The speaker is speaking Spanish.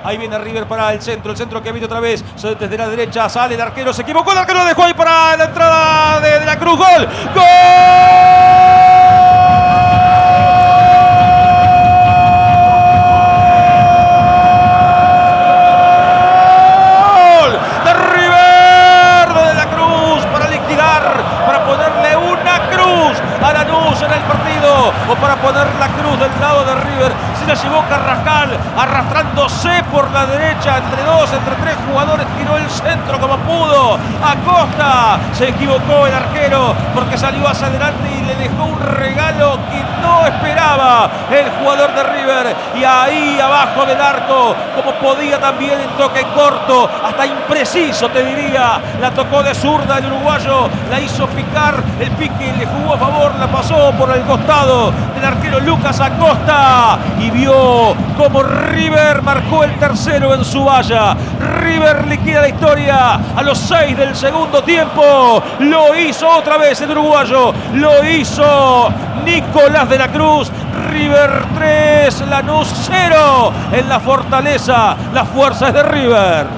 Ahí viene River para el centro que viene otra vez. Desde la derecha sale el arquero, se equivocó, el arquero lo dejó ahí para la entrada de la Cruz. ¡Gol! ¡Gol! A Lanús en el partido, o para poner la cruz del lado de River. Se la llevó Carrascal arrastrándose por la derecha entre tres jugadores, tiró el centro como pudo. Acosta, se equivocó el arquero porque salió hacia adelante y le dejó un regalo que no esperaba el jugador de River. Y ahí abajo del arco, como podía también en toque corto, hasta impreciso te diría, la tocó de zurda el uruguayo, la hizo picar, el pique le jugó a favor, la pasó por el costado del arquero Lucas Acosta y vio como River marcó el tercero en su valla. River liquida la historia a los 6 del segundo tiempo. Lo hizo otra vez el uruguayo, lo hizo Nicolás de la Cruz. River 3, Lanús 0 en la Fortaleza. La fuerza es de River.